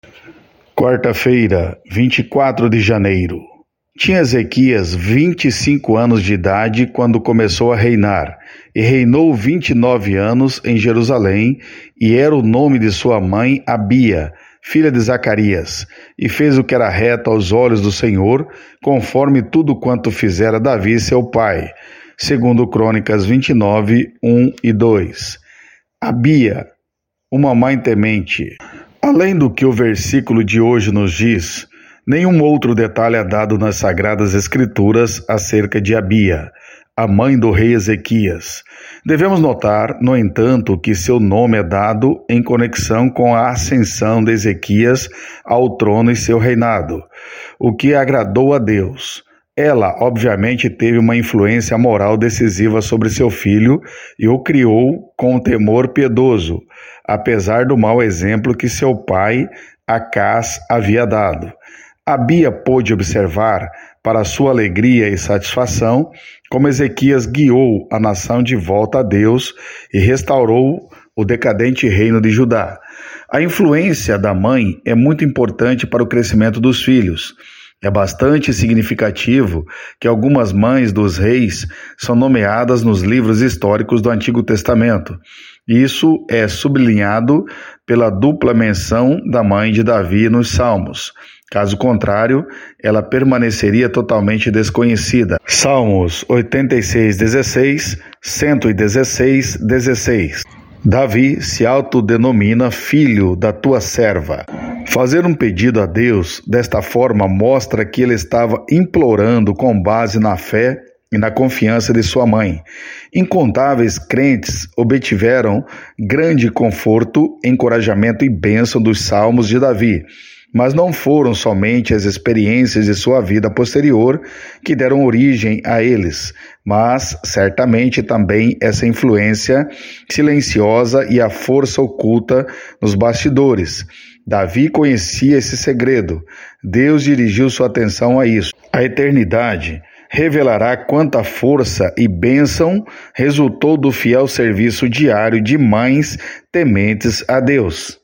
Quarta-feira, 24 de janeiro. Tinha Ezequias 25 anos de idade quando começou a reinar, e reinou 29 anos em Jerusalém, e era o nome de sua mãe Abia, filha de Zacarias, e fez o que era reto aos olhos do Senhor, conforme tudo quanto fizera Davi seu pai, segundo Crônicas 29, 1 e 2. Abia, uma mãe temente. Além do que o versículo de hoje nos diz, nenhum outro detalhe é dado nas Sagradas Escrituras acerca de Abia, a mãe do rei Ezequias. Devemos notar, no entanto, que seu nome é dado em conexão com a ascensão de Ezequias ao trono e seu reinado, o que agradou a Deus. Ela, obviamente, teve uma influência moral decisiva sobre seu filho e o criou com temor piedoso, apesar do mau exemplo que seu pai, Acás, havia dado. Abia pôde observar, para sua alegria e satisfação, como Ezequias guiou a nação de volta a Deus e restaurou o decadente reino de Judá. A influência da mãe é muito importante para o crescimento dos filhos. É bastante significativo que algumas mães dos reis são nomeadas nos livros históricos do Antigo Testamento. Isso é sublinhado pela dupla menção da mãe de Davi nos Salmos. Caso contrário, ela permaneceria totalmente desconhecida. Salmos 86:16, 116:16. Davi se autodenomina filho da tua serva. Fazer um pedido a Deus desta forma mostra que ele estava implorando com base na fé e na confiança de sua mãe. Incontáveis crentes obtiveram grande conforto, encorajamento e bênção dos salmos de Davi. Mas não foram somente as experiências de sua vida posterior que deram origem a eles, mas certamente também essa influência silenciosa e a força oculta nos bastidores. Davi conhecia esse segredo. Deus dirigiu sua atenção a isso. A eternidade revelará quanta força e bênção resultou do fiel serviço diário de mães tementes a Deus.